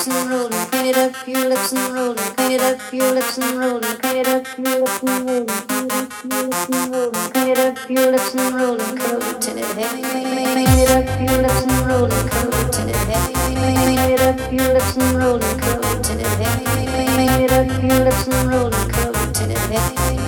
lips and roll it, clean it up your lips and roll it, clean it up your lips and roll it, clean it up your lips and roll it, clean it up your lips and roll it, curl it till it heavy, clean it up your lips and roll it, curl it till it heavy, clean it up your lips and roll it, curl it till it heavy, clean it up your lips and roll it, curl it till it heavy.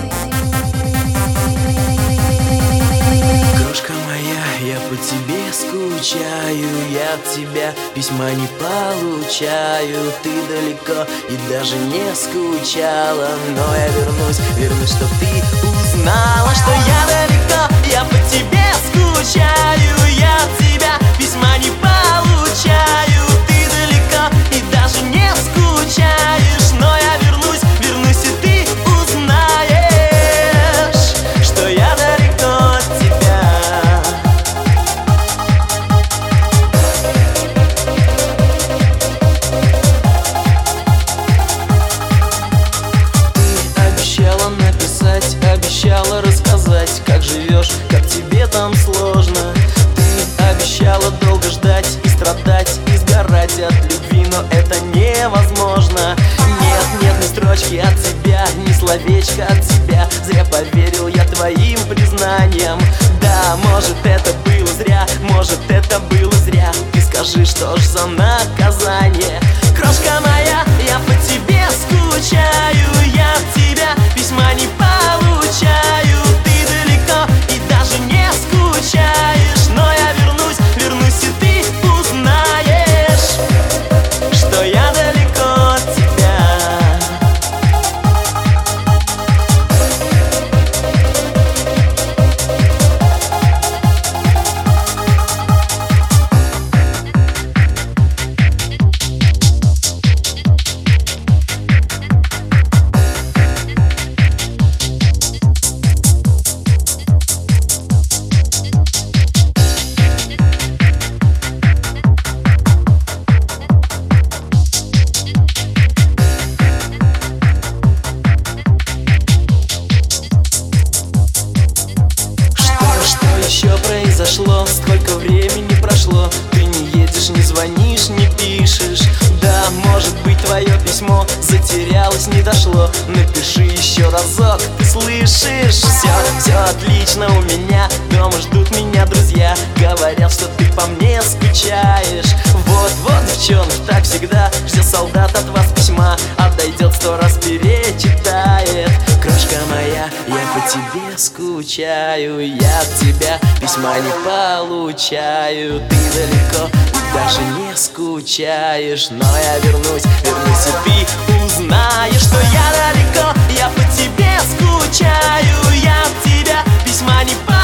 Крошка моя, я по тебе скучаю, я от тебя письма не получаю. Ты далеко и даже не скучала, но я вернусь, чтоб ты узнала, что я далеко, я по тебе скучаю, я от тебя письма не получаю. Ты далеко и даже не скучаешь, но я вернусь, и ты узнаешь, что я далеко от тебя. Ты обещала написать, обещала рассказать, как живешь, как тебе там сложно. Ты обещала долго ждать и страдать, и сгорать от любви, но это невозможно. Нет ни строчки от тебя, ни словечка от тебя. Зря поверил я твоим признаниям. Да, может это было зря, может это было зря. Ты скажи, что ж за наказание? Крошка моя, я по тебе скучаю, я от тебя письма не получаю. Ты далеко и даже не скучаешь, но я вернусь, и ты узнаешь, что я далеко от тебя. Что произошло, сколько времени прошло? Ты не едешь, не звонишь, не пишешь. Да, может быть твое письмо затерялось, не дошло. Напиши еще разок, ты слышишь? Все отлично у меня, дома ждут меня друзья. Говорят, что ты по мне скучаешь. Вот, девчонки, так всегда ждет солдат от вас письма, отойдет 100 раз перечитает. Крошка моя, я по тебе скучаю, я от тебя письма не получаю. Ты далеко и даже не скучаешь, но я вернусь, и ты узнаешь, что я далеко, я по тебе скучаю, я от тебя письма не получаю.